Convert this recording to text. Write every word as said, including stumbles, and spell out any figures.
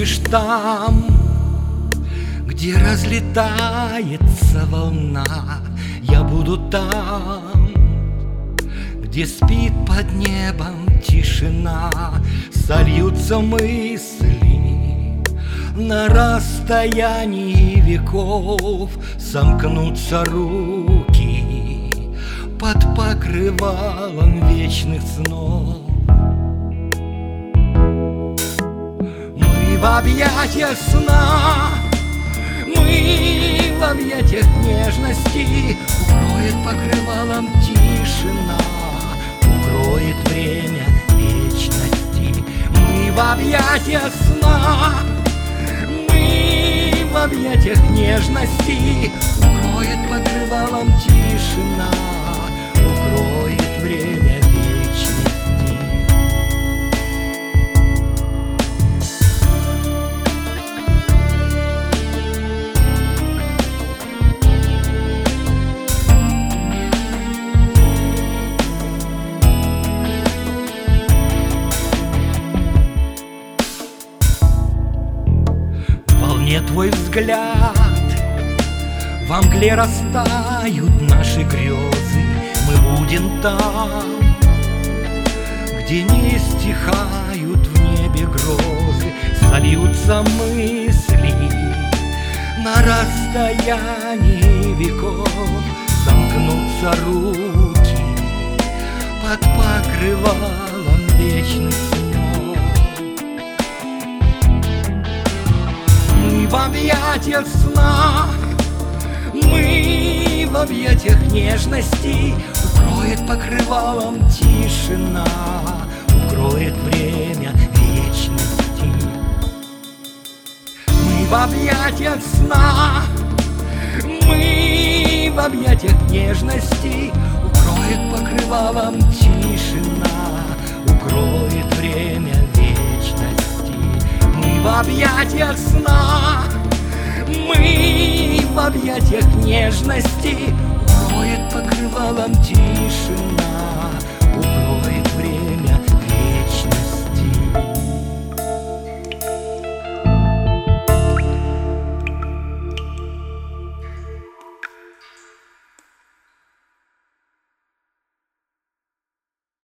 будешь там, где разлетается волна, я буду там, где спит под небом тишина. Сольются мысли на расстоянии веков, сомкнутся руки под покрывалом вечных снов. Мы в объятиях сна, мы в объятиях нежности, укроет покрывалом тишина, укроет время вечности. Мы в объятиях сна, мы в объятиях нежности, укроет покрывалом тишина, укроет время вечности. Твой взгляд, во мгле растают наши грезы. Мы будем там, где не стихают в небе грозы. Сольются мысли на расстоянии веков, сомкнутся руки под покрывалом вечных снов. Мы в объятиях сна, мы в объятиях нежности, укроет покрывалом тишина, укроет время вечности. Мы в объятиях сна, мы в объятиях нежности, укроет покрывалом тишина, укроет время вечности. Мы в объятиях сна, мы в объятиях нежности, укроет покрывалом тишина,